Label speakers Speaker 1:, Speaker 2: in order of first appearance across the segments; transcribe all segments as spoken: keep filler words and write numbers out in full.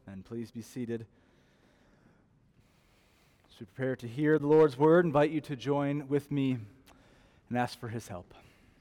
Speaker 1: And please be seated. As we prepare to hear the Lord's word, I invite you to join with me and ask for his help.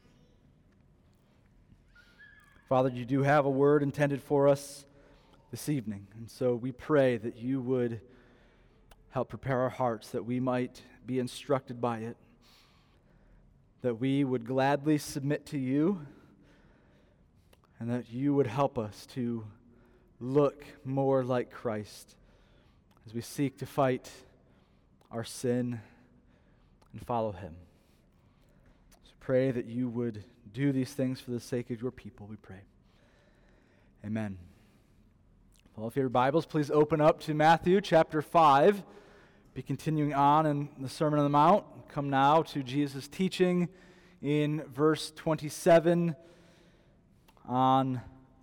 Speaker 1: Father, you do have a word intended for us this evening, and so we pray that you would help prepare our hearts, that we might be instructed by it, that we would gladly submit to you, and that you would help us to look more like Christ as we seek to fight our sin and follow him. So pray that you would do these things for the sake of your people, we pray. Amen. Well, if you have your Bibles, please open up to Matthew chapter five. Be continuing on in the Sermon on the Mount. Come now to Jesus' teaching in verse twenty-seven on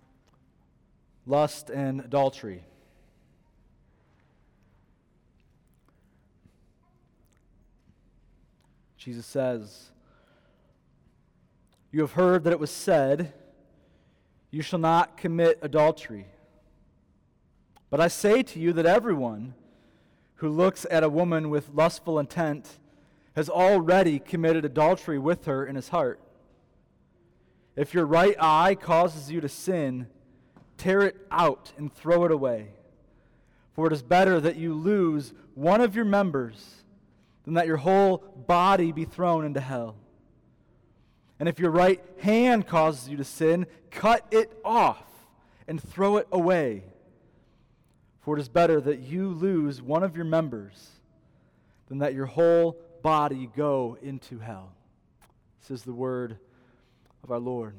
Speaker 1: lust and adultery. Jesus says, "You have heard that it was said, 'You shall not commit adultery.' But I say to you that everyone who looks at a woman with lustful intent has already committed adultery with her in his heart. If your right eye causes you to sin, tear it out and throw it away. For it is better that you lose one of your members than that your whole body be thrown into hell. And if your right hand causes you to sin, cut it off and throw it away. For it is better that you lose one of your members than that your whole body go into hell." This is the word of our Lord.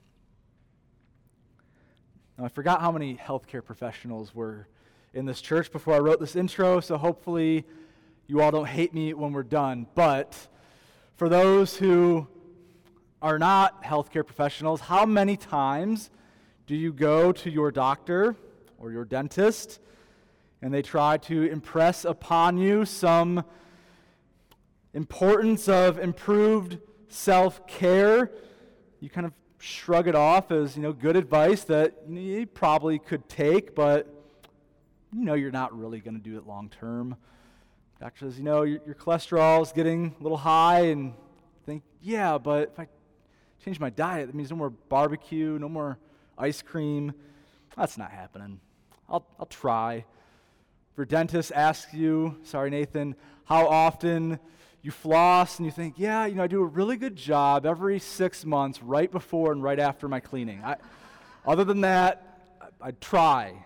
Speaker 1: Now, I forgot how many healthcare professionals were in this church before I wrote this intro, so hopefully you all don't hate me when we're done. But for those who are not healthcare professionals, how many times do you go to your doctor or your dentist and they try to impress upon you some importance of improved self-care? You kind of shrug it off as, you know, good advice that you probably could take, but you know you're not really going to do it long term. Doctor says, you know, your, your cholesterol is getting a little high, and you think, yeah, but if I change my diet, that means no more barbecue, no more ice cream. That's not happening. I'll I'll try. If your dentist asks you, sorry Nathan, how often you floss, and you think, yeah, you know, I do a really good job every six months, right before and right after my cleaning. I, other than that, I, I try.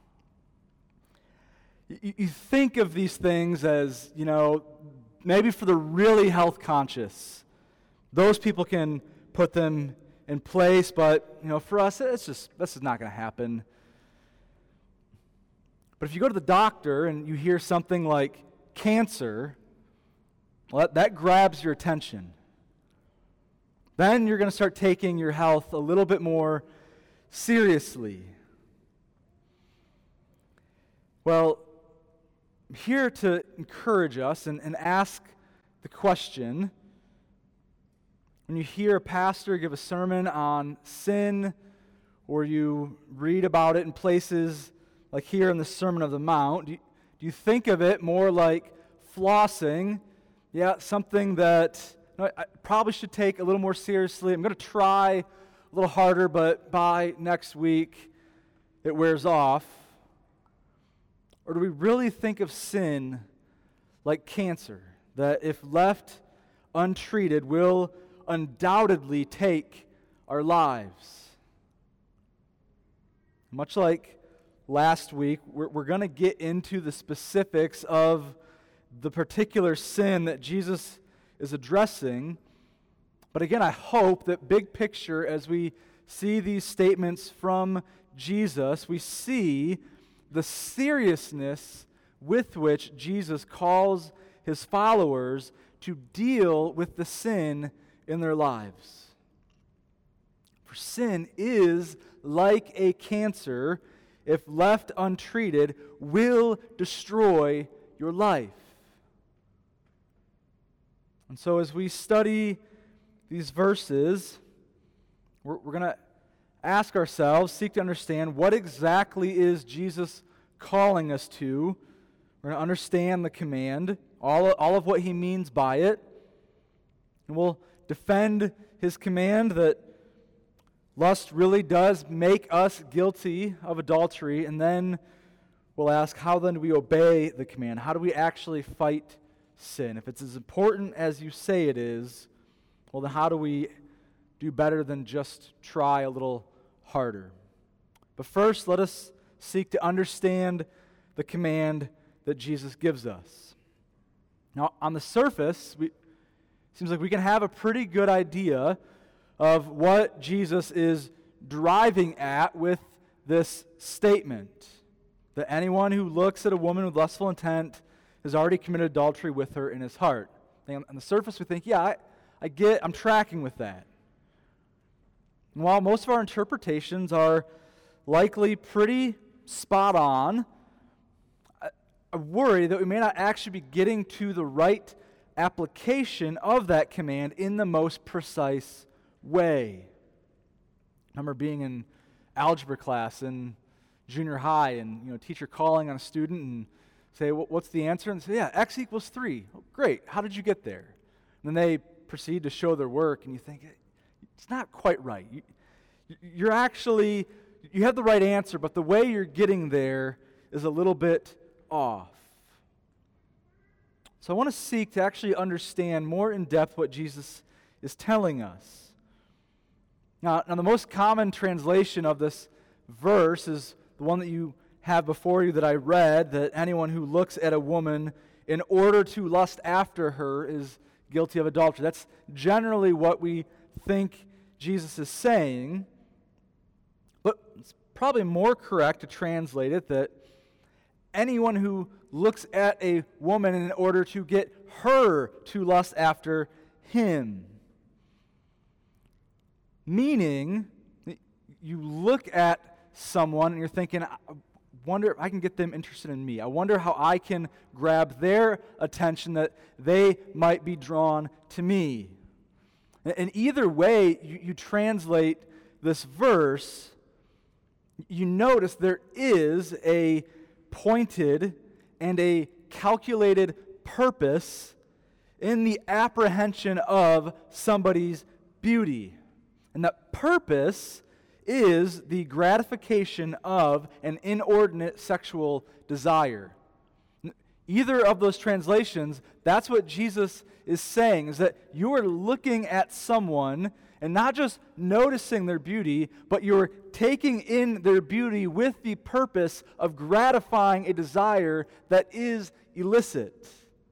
Speaker 1: You, you think of these things as, you know, maybe for the really health conscious, those people can put them in place, but, you know, for us, it's just, this is not going to happen. But if you go to the doctor and you hear something like cancer, well, that, that grabs your attention. Then you're going to start taking your health a little bit more seriously. Well, I'm here to encourage us and, and ask the question, when you hear a pastor give a sermon on sin, or you read about it in places like here in the Sermon on the Mount, do you, do you think of it more like flossing? Yeah, something that you know, I probably should take a little more seriously. I'm going to try a little harder, but by next week it wears off. Or do we really think of sin like cancer, that if left untreated will undoubtedly take our lives? Much like last week, we're, we're going to get into the specifics of the particular sin that Jesus is addressing. But again, I hope that big picture, as we see these statements from Jesus, we see the seriousness with which Jesus calls his followers to deal with the sin in their lives. For sin is like a cancer, if left untreated, will destroy your life. And so as we study these verses, we're, we're going to ask ourselves, seek to understand what exactly is Jesus calling us to. We're going to understand the command, all, all of what he means by it, and we'll defend his command that lust really does make us guilty of adultery, and then we'll ask, how then do we obey the command? How do we actually fight sin? If it's as important as you say it is, well, then how do we do better than just try a little harder? But first, let us seek to understand the command that Jesus gives us. Now, on the surface, we, it seems like we can have a pretty good idea of what Jesus is driving at with this statement, that anyone who looks at a woman with lustful intent has already committed adultery with her in his heart. And on the surface, we think, yeah, I, I get, I'm tracking with that. And while most of our interpretations are likely pretty spot on, I, I worry that we may not actually be getting to the right application of that command in the most precise way. I remember being in algebra class in junior high, and you know, teacher calling on a student and say, "What's the answer?" And say, "Yeah, x equals three." Oh, great. How did you get there? And then they proceed to show their work, and you think it's not quite right. You, you're actually you have the right answer, but the way you're getting there is a little bit off. So I want to seek to actually understand more in depth what Jesus is telling us. Now, now the most common translation of this verse is the one that you have before you that I read, that anyone who looks at a woman in order to lust after her is guilty of adultery. That's generally what we think Jesus is saying, but it's probably more correct to translate it that anyone who looks at a woman in order to get her to lust after him. Meaning, you look at someone and you're thinking, I wonder if I can get them interested in me. I wonder how I can grab their attention that they might be drawn to me. And either way you, you translate this verse, you notice there is a pointed and a calculated purpose in the apprehension of somebody's beauty. And that purpose is the gratification of an inordinate sexual desire. Either of those translations, that's what Jesus is saying, is that you are looking at someone and not just noticing their beauty, but you're taking in their beauty with the purpose of gratifying a desire that is illicit.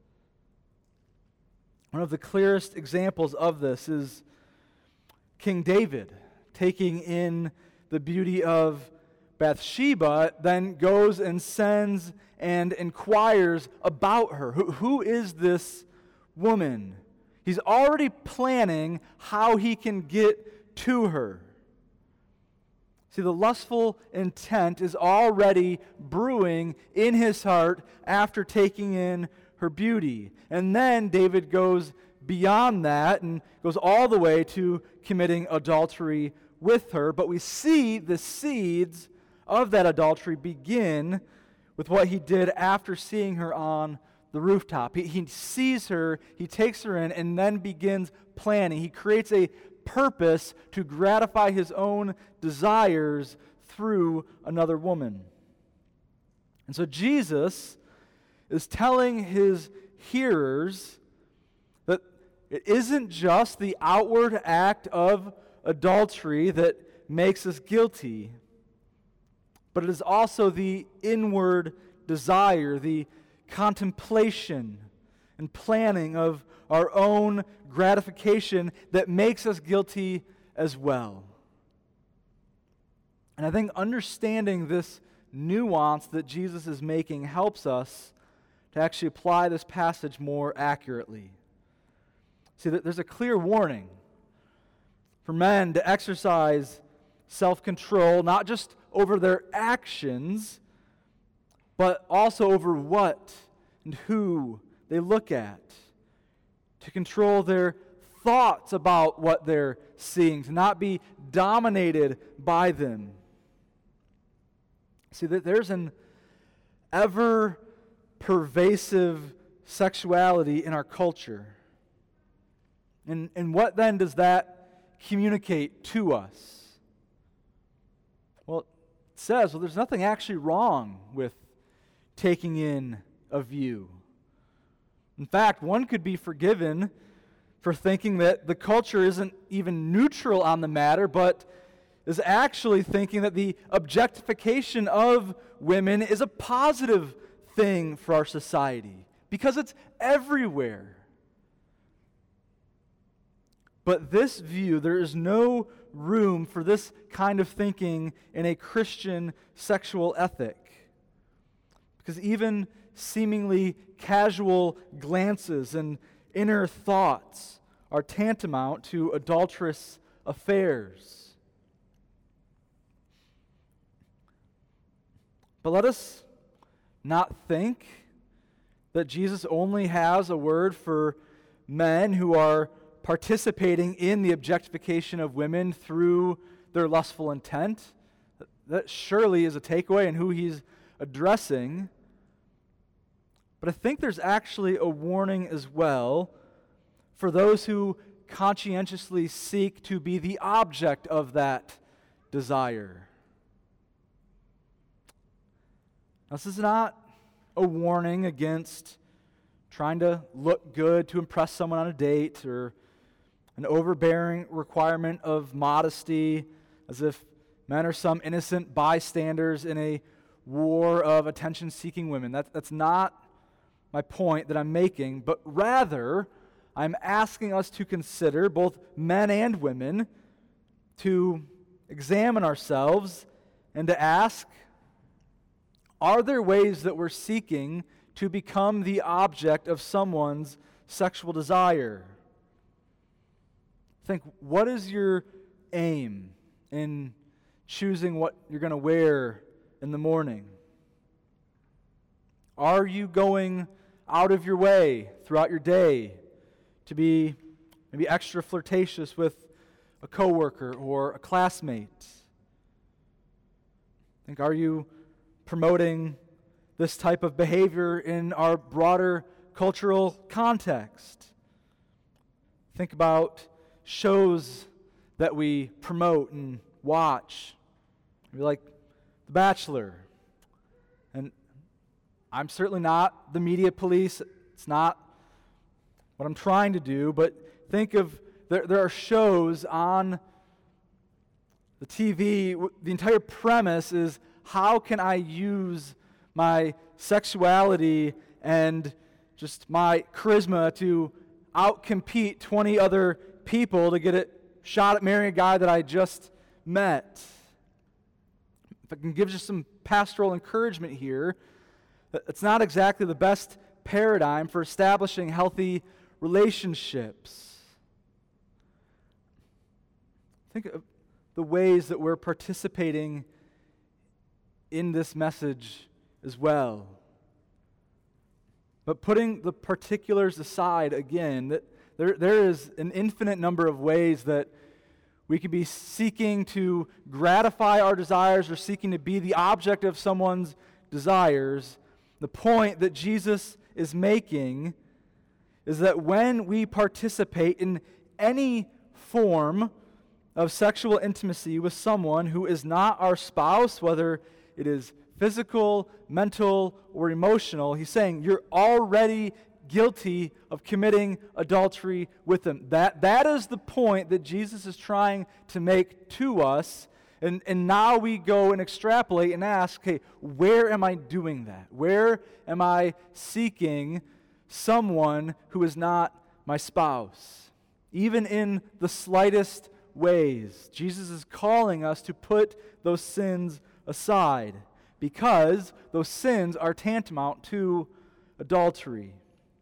Speaker 1: One of the clearest examples of this is King David taking in the beauty of Bathsheba, then goes and sends and inquires about her. Who, who is this woman? He's already planning how he can get to her. See, the lustful intent is already brewing in his heart after taking in her beauty. And then David goes beyond that and goes all the way to committing adultery with her. But we see the seeds of that adultery begin with what he did after seeing her on the rooftop. He, he sees her, he takes her in, and then begins planning. He creates a purpose to gratify his own desires through another woman. And so Jesus is telling his hearers that it isn't just the outward act of adultery that makes us guilty, but it is also the inward desire, the contemplation and planning of our own gratification that makes us guilty as well. And I think understanding this nuance that Jesus is making helps us to actually apply this passage more accurately. See, there's a clear warning for men to exercise self-control, not just over their actions, but also over what and who they look at, to control their thoughts about what they're seeing, to not be dominated by them. See, that there's an ever pervasive sexuality in our culture. And, and what then does that communicate to us? Well, it says, well, there's nothing actually wrong with taking in a view. In fact, one could be forgiven for thinking that the culture isn't even neutral on the matter, but is actually thinking that the objectification of women is a positive thing for our society, because it's everywhere. But this view, there is no room for this kind of thinking in a Christian sexual ethic. Because even seemingly casual glances and inner thoughts are tantamount to adulterous affairs. But let us not think that Jesus only has a word for men who are participating in the objectification of women through their lustful intent. That surely is a takeaway in who he's addressing. But I think there's actually a warning as well for those who conscientiously seek to be the object of that desire. Now, this is not a warning against trying to look good to impress someone on a date, or an overbearing requirement of modesty, as if men are some innocent bystanders in a war of attention-seeking women. That, that's not my point that I'm making, but rather I'm asking us to consider, both men and women, to examine ourselves and to ask, are there ways that we're seeking to become the object of someone's sexual desire? Think, what is your aim in choosing what you're going to wear in the morning? Are you going out of your way throughout your day to be maybe extra flirtatious with a coworker or a classmate? Think, are you promoting this type of behavior in our broader cultural context? Think about shows that we promote and watch. Maybe like The Bachelor. And I'm certainly not the media police. It's not what I'm trying to do, but think of, there, there are shows on the T V. The entire premise is, how can I use my sexuality and just my charisma to outcompete twenty other people to get it shot at marrying a guy that I just met? If I can give just some pastoral encouragement here, it's not exactly the best paradigm for establishing healthy relationships. Think of the ways that we're participating in this message as well. But putting the particulars aside again, that there, there is an infinite number of ways that we could be seeking to gratify our desires or seeking to be the object of someone's desires. The point that Jesus is making is that when we participate in any form of sexual intimacy with someone who is not our spouse, whether it is physical, mental, or emotional, he's saying you're already guilty of committing adultery with them. That, that is the point that Jesus is trying to make to us. And, and now we go and extrapolate and ask, okay, where am I doing that? Where am I seeking someone who is not my spouse? Even in the slightest ways, Jesus is calling us to put those sins aside, because those sins are tantamount to adultery.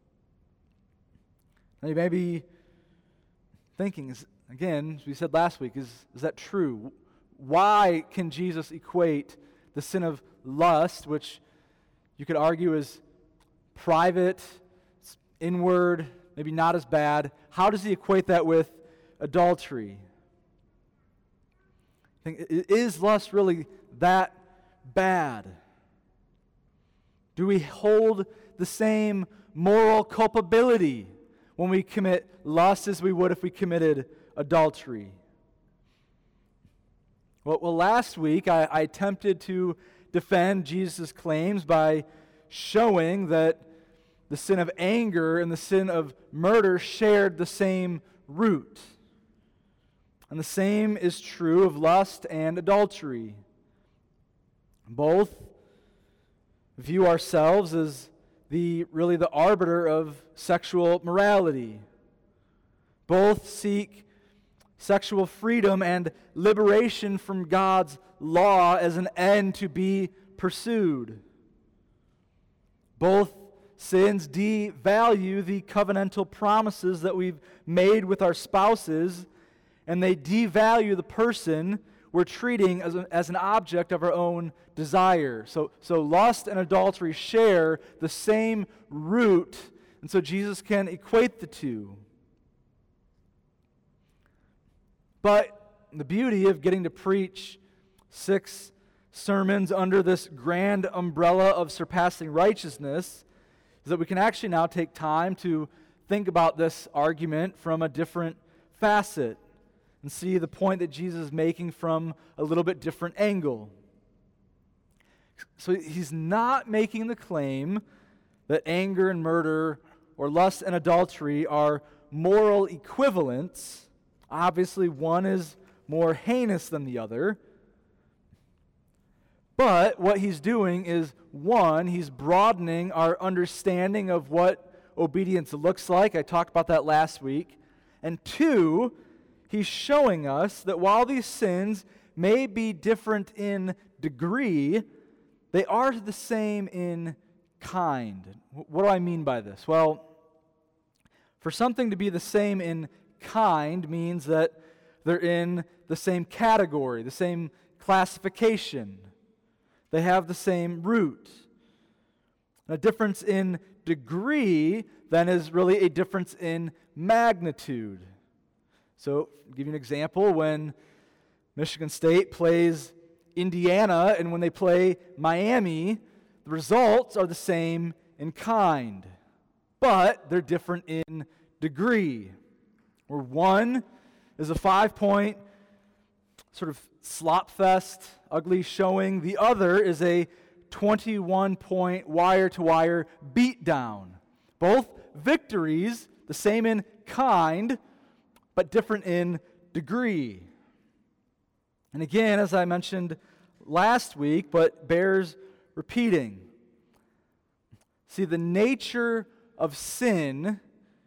Speaker 1: Now you may be thinking, is, again, as we said last week, is, is that true? Why can Jesus equate the sin of lust, which you could argue is private, inward, maybe not as bad, how does he equate that with adultery? I think, is lust really that bad? Do we hold the same moral culpability when we commit lust as we would if we committed adultery? Well, well last week I, I attempted to defend Jesus' claims by showing that the sin of anger and the sin of murder shared the same root. And the same is true of lust and adultery. Both view ourselves as the really the arbiter of sexual morality. Both seek sexual freedom and liberation from God's law as an end to be pursued. Both sins devalue the covenantal promises that we've made with our spouses, and they devalue the person we're treating as, a, as an object of our own desire. So, so lust and adultery share the same root, and so Jesus can equate the two. But the beauty of getting to preach six sermons under this grand umbrella of surpassing righteousness is that we can actually now take time to think about this argument from a different facet and see the point that Jesus is making from a little bit different angle. So he's not making the claim that anger and murder or lust and adultery are moral equivalents. Obviously, one is more heinous than the other. But what he's doing is, one, he's broadening our understanding of what obedience looks like. I talked about that last week. And two, he's showing us that while these sins may be different in degree, they are the same in kind. What do I mean by this? Well, for something to be the same in kind means that they're in the same category, the same classification. They have the same root. A difference in degree then is really a difference in magnitude. So, to give you an example, when Michigan State plays Indiana and when they play Miami, the results are the same in kind, but they're different in degree. Where one is a five-point sort of slop fest, ugly showing. The other is a twenty-one point wire-to-wire beatdown. Both victories, the same in kind, but different in degree. And again, as I mentioned last week, but bears repeating. See, the nature of sin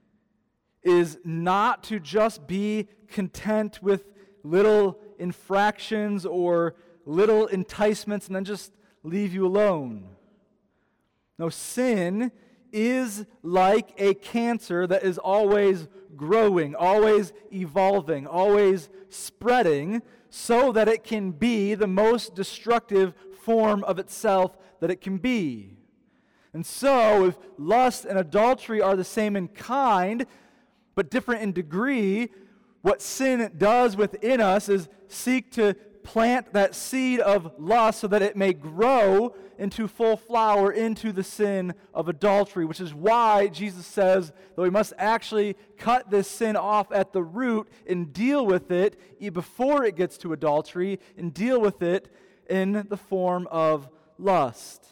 Speaker 1: is not to just be content with little infractions or little enticements and then just leave you alone. No, sin is like a cancer that is always growing, always evolving, always spreading, so that it can be the most destructive form of itself that it can be. And so, if lust and adultery are the same in kind, but different in degree, what sin does within us is seek to plant that seed of lust so that it may grow into full flower into the sin of adultery, which is why Jesus says that we must actually cut this sin off at the root and deal with it before it gets to adultery, and deal with it in the form of lust.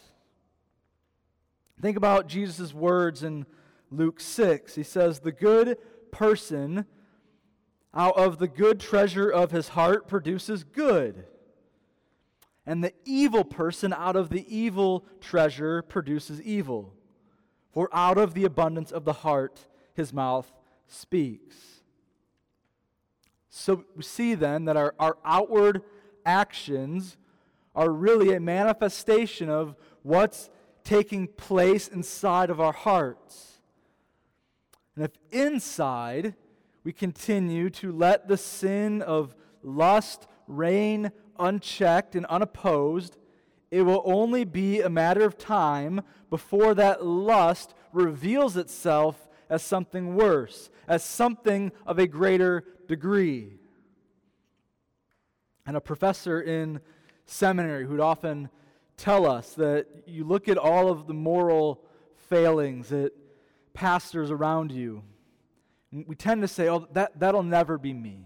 Speaker 1: Think about Jesus' words in Luke six. He says, "The good person out of the good treasure of his heart produces good, and the evil person out of the evil treasure produces evil. For out of the abundance of the heart his mouth speaks." So we see then that our, our outward actions are really a manifestation of what's taking place inside of our hearts. And if inside we continue to let the sin of lust reign unchecked and unopposed, it will only be a matter of time before that lust reveals itself as something worse, as something of a greater degree. And a professor in seminary who'd often tell us that you look at all of the moral failings that pastors around you, and we tend to say, oh, that, that'll never be me.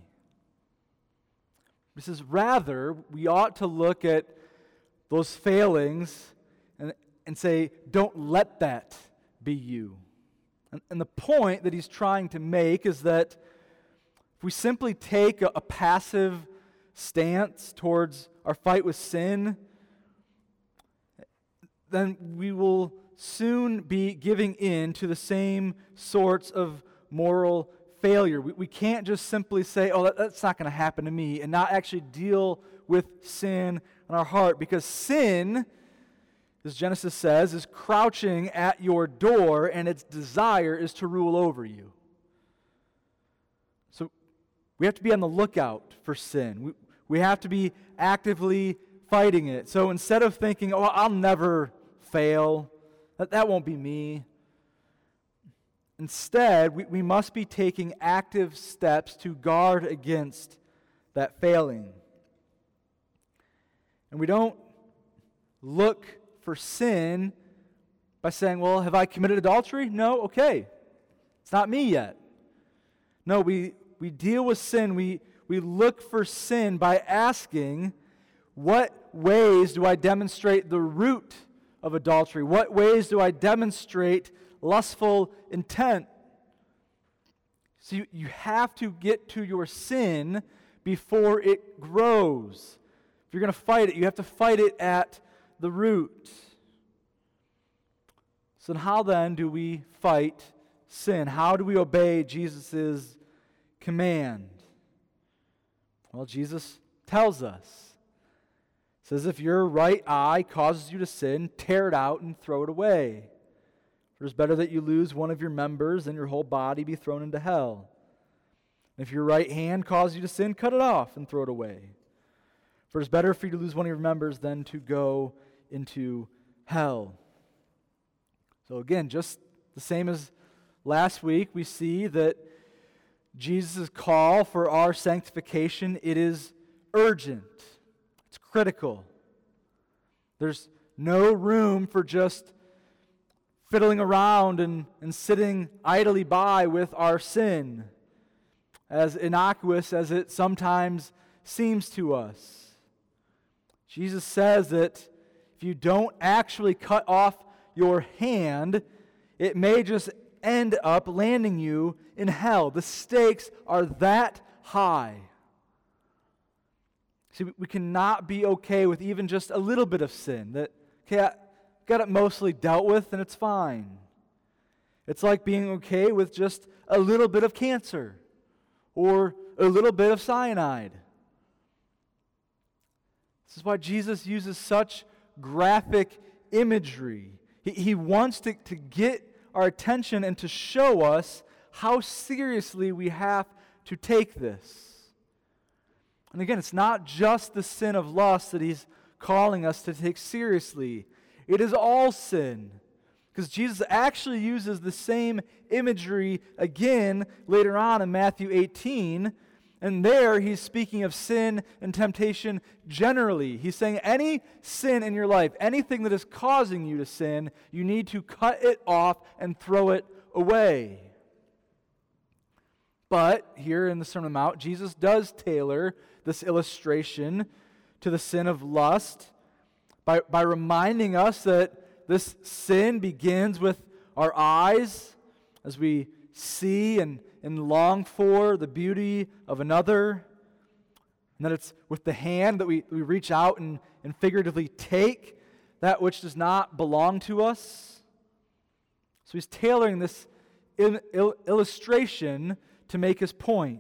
Speaker 1: He says, rather, we ought to look at those failings and, and say, don't let that be you. And, and the point that he's trying to make is that if we simply take a, a passive stance towards our fight with sin, then we will soon be giving in to the same sorts of moral failure. We, we can't just simply say, oh, that, that's not going to happen to me, and not actually deal with sin in our heart, because sin, as Genesis says, is crouching at your door, and its desire is to rule over you. So we have to be on the lookout for sin. We, we have to be actively fighting it. So instead of thinking, oh, I'll never fail, that, that won't be me, instead, we, we must be taking active steps to guard against that failing. And we don't look for sin by saying, well, have I committed adultery? No? Okay. It's not me yet. No, we, we deal with sin. We, we look for sin by asking, what ways do I demonstrate the root of adultery? What ways do I demonstrate lustful intent? So you, you have to get to your sin before it grows. If you're going to fight it, you have to fight it at the root. So how then do we fight sin? How do we obey Jesus' command? Well, Jesus tells us. He says, if your right eye causes you to sin, tear it out and throw it away. For it is better that you lose one of your members than your whole body be thrown into hell. And if your right hand causes you to sin, cut it off and throw it away. For it is better for you to lose one of your members than to go into hell. So again, just the same as last week, we see that Jesus' call for our sanctification, it is urgent. It's critical. There's no room for just fiddling around and, and sitting idly by with our sin, as innocuous as it sometimes seems to us. Jesus says that if you don't actually cut off your hand, it may just end up landing you in hell. The stakes are that high. See, we cannot be okay with even just a little bit of sin. That, okay, I got it mostly dealt with and it's fine. It's like being okay with just a little bit of cancer or a little bit of cyanide. This is why Jesus uses such graphic imagery. He, he wants to, to get our attention and to show us how seriously we have to take this. And again, it's not just the sin of lust that he's calling us to take seriously. It is all sin. Because Jesus actually uses the same imagery again later on in Matthew eighteen. And there he's speaking of sin and temptation generally. He's saying any sin in your life, anything that is causing you to sin, you need to cut it off and throw it away. But here in the Sermon on the Mount, Jesus does tailor this illustration to the sin of lust by, by reminding us that this sin begins with our eyes as we see and, and long for the beauty of another, and that it's with the hand that we, we reach out and, and figuratively take that which does not belong to us. So he's tailoring this in, il, illustration to make his point.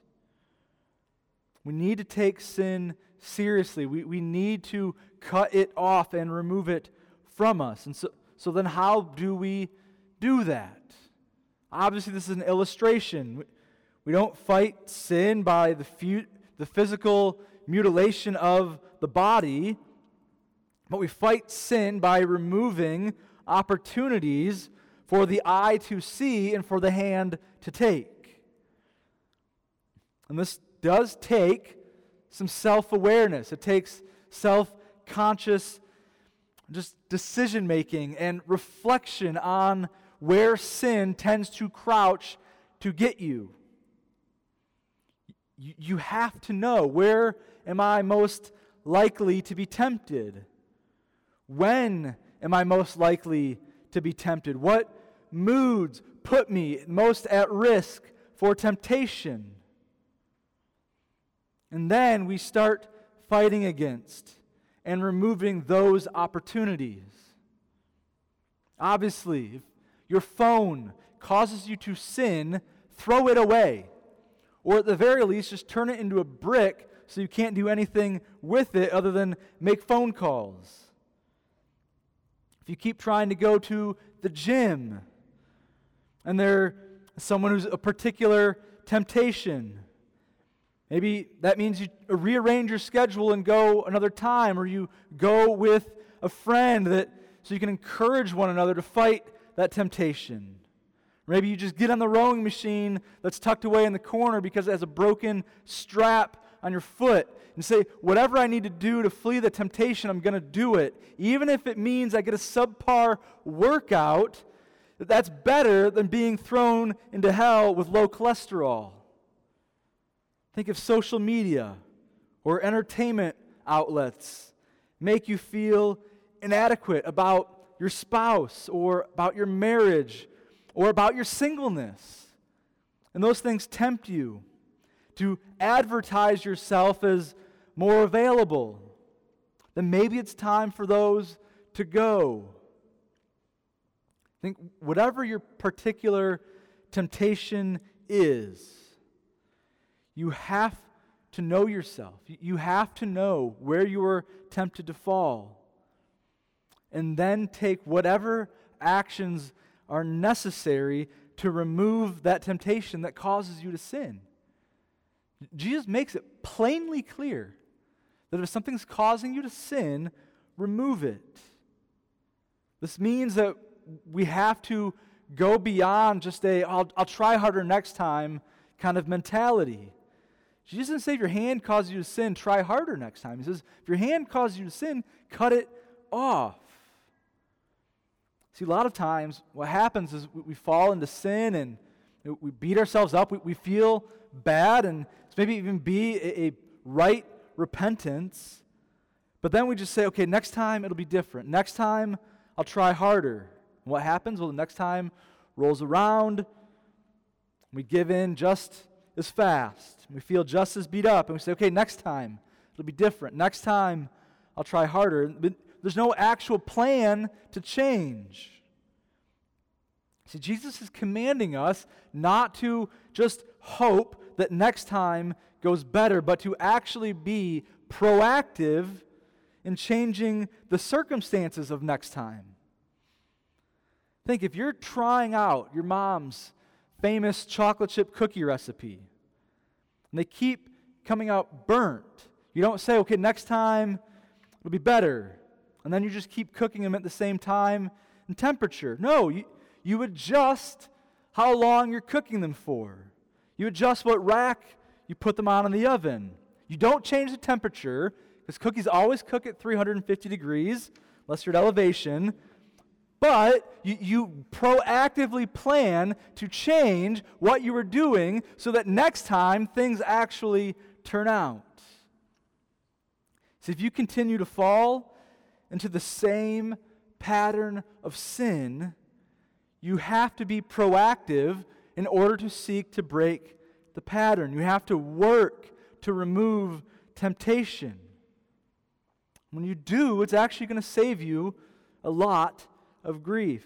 Speaker 1: We need to take sin seriously. We, we need to cut it off and remove it from us. And so, so then how do we do that? Obviously, this is an illustration. We, we don't fight sin by the, fu- the physical mutilation of the body, but we fight sin by removing opportunities for the eye to see and for the hand to take. And this does take some self-awareness. It takes self-conscious just decision-making and reflection on where sin tends to crouch to get you. You, you have to know, where am I most likely to be tempted? When am I most likely to be tempted? What moods put me most at risk for temptation? And then we start fighting against and removing those opportunities. Obviously, if your phone causes you to sin, throw it away. Or at the very least, just turn it into a brick so you can't do anything with it other than make phone calls. If you keep trying to go to the gym and there's someone who's a particular temptation, maybe that means you rearrange your schedule and go another time, or you go with a friend that so you can encourage one another to fight that temptation. Maybe you just get on the rowing machine that's tucked away in the corner because it has a broken strap on your foot and say, whatever I need to do to flee the temptation, I'm going to do it. Even if it means I get a subpar workout, that's better than being thrown into hell with low cholesterol. Think of social media or entertainment outlets make you feel inadequate about your spouse or about your marriage or about your singleness. And those things tempt you to advertise yourself as more available. Then maybe it's time for those to go. I think whatever your particular temptation is, you have to know yourself. You have to know where you are tempted to fall. And then take whatever actions are necessary to remove that temptation that causes you to sin. Jesus makes it plainly clear that if something's causing you to sin, remove it. This means that we have to go beyond just a, I'll, I'll try harder next time kind of mentality. Jesus doesn't say if your hand causes you to sin, try harder next time. He says, if your hand causes you to sin, cut it off. See, a lot of times what happens is we, we fall into sin and we beat ourselves up. We, we feel bad, and it's maybe even be a, a right repentance. But then we just say, okay, next time it'll be different. Next time I'll try harder. And what happens? Well, the next time rolls around, we give in just as fast. We feel just as beat up, and we say, okay, next time it'll be different. Next time I'll try harder. But there's no actual plan to change. See, Jesus is commanding us not to just hope that next time goes better, but to actually be proactive in changing the circumstances of next time. Think, if you're trying out your mom's famous chocolate chip cookie recipe, and they keep coming out burnt, you don't say, okay, next time it'll be better, and then you just keep cooking them at the same time and temperature. No, you, you adjust how long you're cooking them for. You adjust what rack you put them on in the oven. You don't change the temperature, because cookies always cook at three hundred fifty degrees, unless you're at elevation. But you, you proactively plan to change what you were doing so that next time things actually turn out. So if you continue to fall into the same pattern of sin, you have to be proactive in order to seek to break the pattern. You have to work to remove temptation. When you do, it's actually going to save you a lot of grief.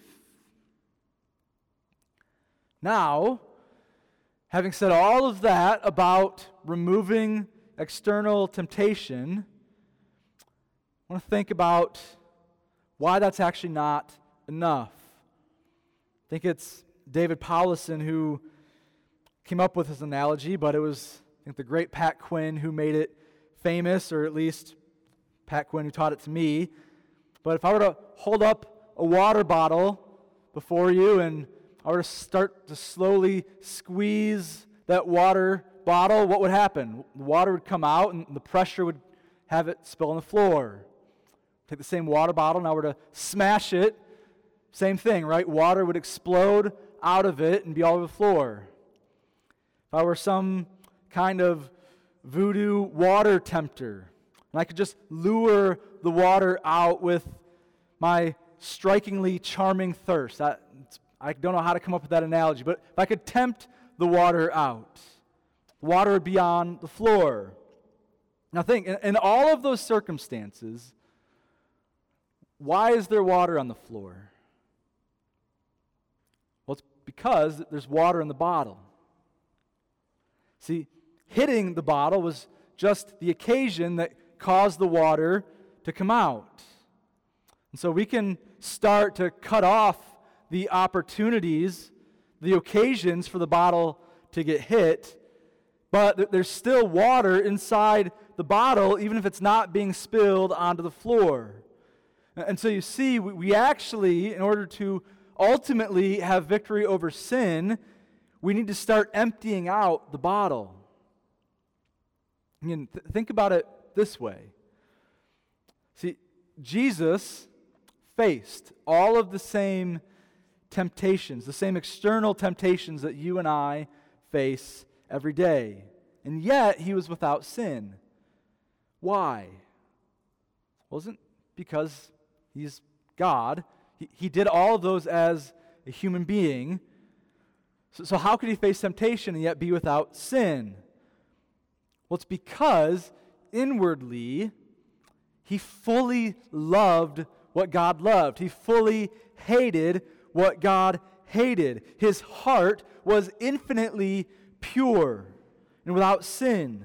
Speaker 1: Now, having said all of that about removing external temptation, I want to think about why that's actually not enough. I think it's David Powlison who came up with this analogy, but it was, I think, the great Pat Quinn who made it famous, or at least Pat Quinn who taught it to me. But if I were to hold up a water bottle before you and I were to start to slowly squeeze that water bottle, what would happen? The water would come out and the pressure would have it spill on the floor. Take the same water bottle, now we're to smash it. Same thing, right? Water would explode out of it and be all over the floor. If I were some kind of voodoo water tempter, and I could just lure the water out with my strikingly charming thirst. I, I don't know how to come up with that analogy, but if I could tempt the water out, the water would be on the floor. Now think, in, in all of those circumstances, why is there water on the floor? Well, it's because there's water in the bottle. See, hitting the bottle was just the occasion that caused the water to come out. And so we can start to cut off the opportunities, the occasions for the bottle to get hit, but there's still water inside the bottle, even if it's not being spilled onto the floor. And so you see, we actually, in order to ultimately have victory over sin, we need to start emptying out the bottle. Again, th- think about it this way. See, Jesus faced all of the same temptations, the same external temptations that you and I face every day. And yet, he was without sin. Why? Well, it wasn't because he's God. He, he did all of those as a human being. So, so how could he face temptation and yet be without sin? Well, it's because inwardly, he fully loved what God loved. He fully hated what God hated. His heart was infinitely pure and without sin.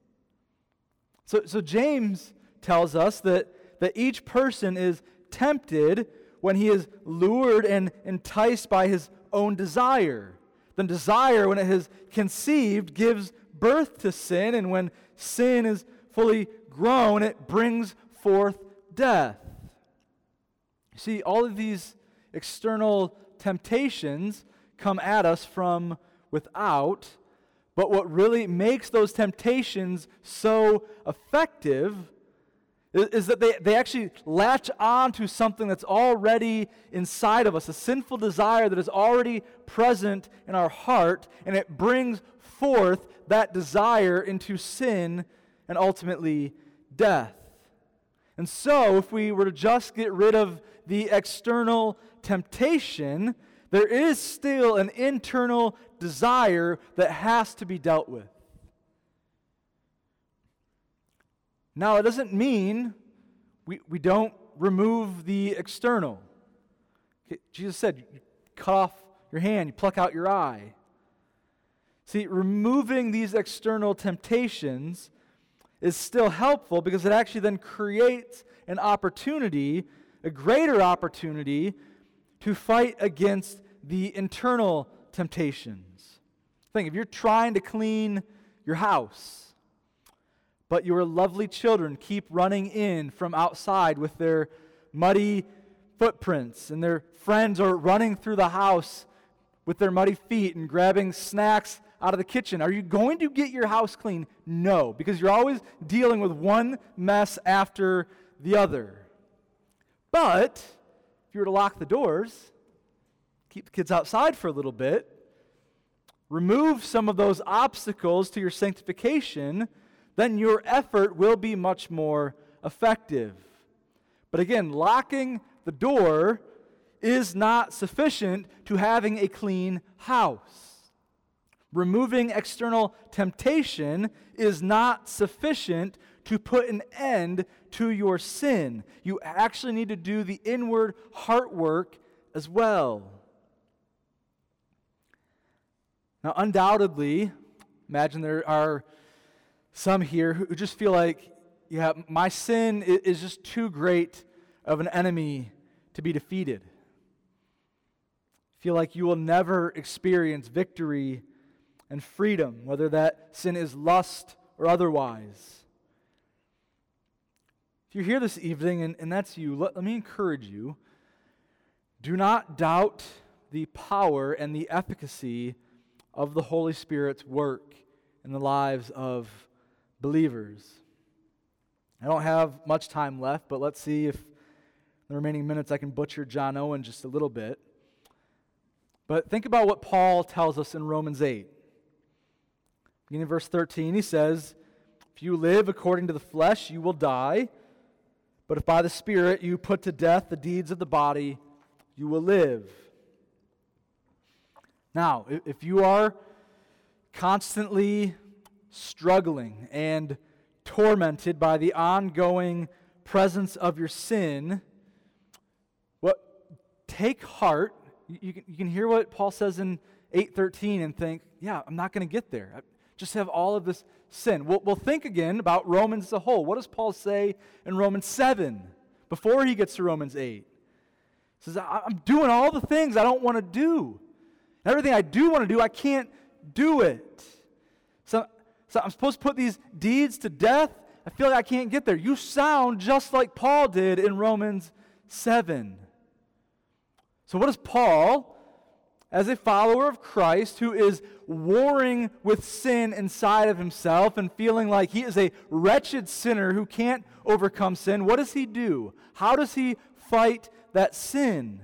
Speaker 1: So, so James tells us that, that each person is tempted when he is lured and enticed by his own desire. Then desire, when it has conceived, gives birth to sin, and when sin is fully grown, it brings forth death. See, all of these external temptations come at us from without, but what really makes those temptations so effective is, is that they, they actually latch on to something that's already inside of us, a sinful desire that is already present in our heart, and it brings forth that desire into sin and ultimately death. And so, if we were to just get rid of the external temptation, there is still an internal desire that has to be dealt with. Now, it doesn't mean we, we don't remove the external. Okay, Jesus said, you cut off your hand, you pluck out your eye. See, removing these external temptations is still helpful because it actually then creates an opportunity, a greater opportunity, to fight against the internal temptations. Think, if you're trying to clean your house, but your lovely children keep running in from outside with their muddy footprints, and their friends are running through the house with their muddy feet and grabbing snacks out of the kitchen, are you going to get your house clean? No, because you're always dealing with one mess after the other. But if you were to lock the doors, keep the kids outside for a little bit, remove some of those obstacles to your sanctification, then your effort will be much more effective. But again, locking the door is not sufficient to having a clean house. Removing external temptation is not sufficient to put an end to your sin. You actually need to do the inward heart work as well. Now, undoubtedly, imagine there are some here who just feel like, yeah, my sin is just too great of an enemy to be defeated. Feel like you will never experience victory and freedom, whether that sin is lust or otherwise. If you're here this evening and, and that's you, let, let me encourage you, do not doubt the power and the efficacy of the Holy Spirit's work in the lives of believers. I don't have much time left, but let's see if the remaining minutes, I can butcher John Owen just a little bit. But think about what Paul tells us in Romans eight. Beginning in verse thirteen, he says, if you live according to the flesh, you will die. But if by the Spirit you put to death the deeds of the body, you will live. Now, if you are constantly struggling and tormented by the ongoing presence of your sin, what take heart. You can, you can hear what Paul says in eight thirteen and think, yeah, I'm not going to get there. I just have all of this sin. We'll, we'll think again about Romans as a whole. What does Paul say in Romans seven before he gets to Romans eight? He says, I'm doing all the things I don't want to do. Everything I do want to do, I can't do it. So, so I'm supposed to put these deeds to death. I feel like I can't get there. You sound just like Paul did in Romans seven. So what does Paul, as a follower of Christ who is warring with sin inside of himself and feeling like he is a wretched sinner who can't overcome sin, what does he do? How does he fight that sin?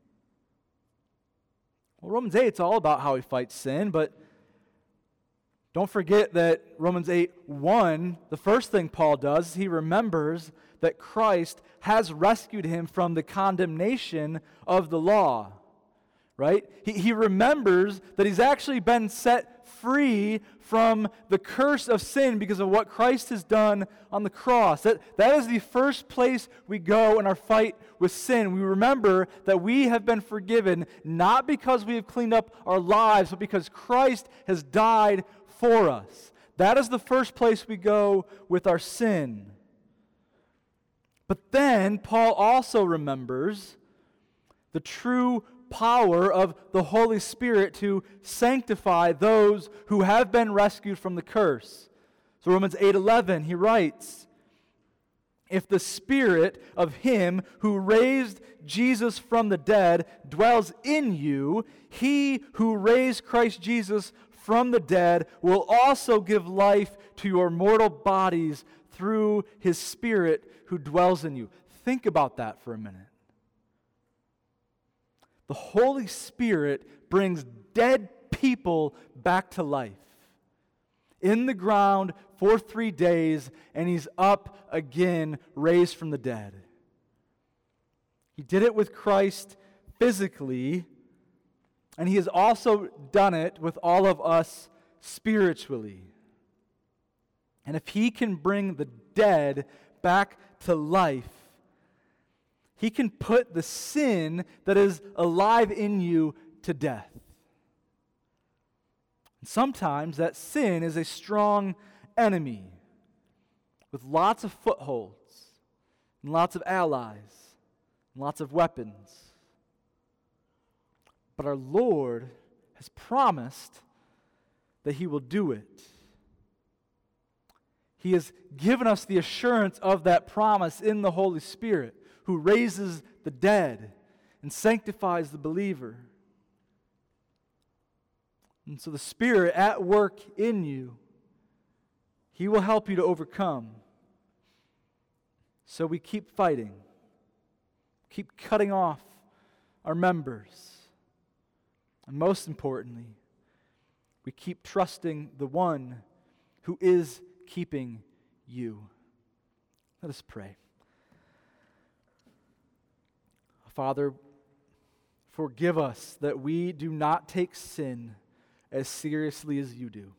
Speaker 1: Well, Romans eight, it's all about how he fights sin, but don't forget that Romans eight one, the first thing Paul does is he remembers that Christ has rescued him from the condemnation of the law, right? He, he remembers that he's actually been set free from the curse of sin because of what Christ has done on the cross. That, that is the first place we go in our fight with sin. We remember that we have been forgiven not because we have cleaned up our lives, but because Christ has died for us. That is the first place we go with our sin. But then Paul also remembers the true power of the Holy Spirit to sanctify those who have been rescued from the curse. So Romans eight eleven, he writes, if the Spirit of him who raised Jesus from the dead dwells in you, he who raised Christ Jesus from the dead will also give life to your mortal bodies through his Spirit who dwells in you. Think about that for a minute. The Holy Spirit brings dead people back to life. In the ground for three days, and he's up again, raised from the dead. He did it with Christ physically, and he has also done it with all of us spiritually. And if he can bring the dead back to life, he can put the sin that is alive in you to death. And sometimes that sin is a strong enemy with lots of footholds and lots of allies and lots of weapons. But our Lord has promised that he will do it. He has given us the assurance of that promise in the Holy Spirit, who raises the dead and sanctifies the believer. And so the Spirit at work in you, he will help you to overcome. So we keep fighting, keep cutting off our members, and most importantly, we keep trusting the one who is keeping you. Let us pray. Father, forgive us that we do not take sin as seriously as you do.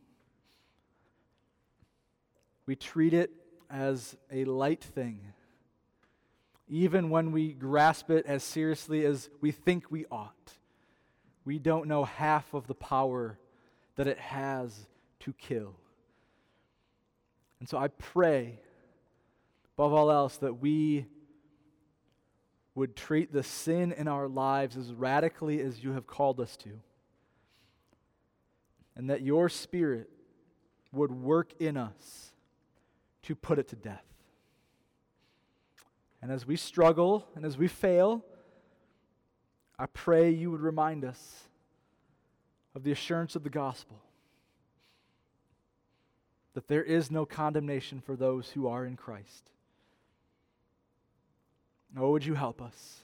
Speaker 1: We treat it as a light thing, even when we grasp it as seriously as we think we ought. We don't know half of the power that it has to kill. And so I pray, above all else, that we would treat the sin in our lives as radically as you have called us to. And that your Spirit would work in us to put it to death. And as we struggle and as we fail, I pray you would remind us of the assurance of the gospel, that there is no condemnation for those who are in Christ. Oh, would you help us?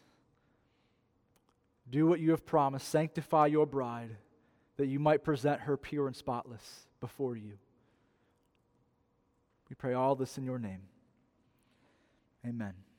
Speaker 1: Do what you have promised. Sanctify your bride, that you might present her pure and spotless before you. We pray all this in your name. Amen.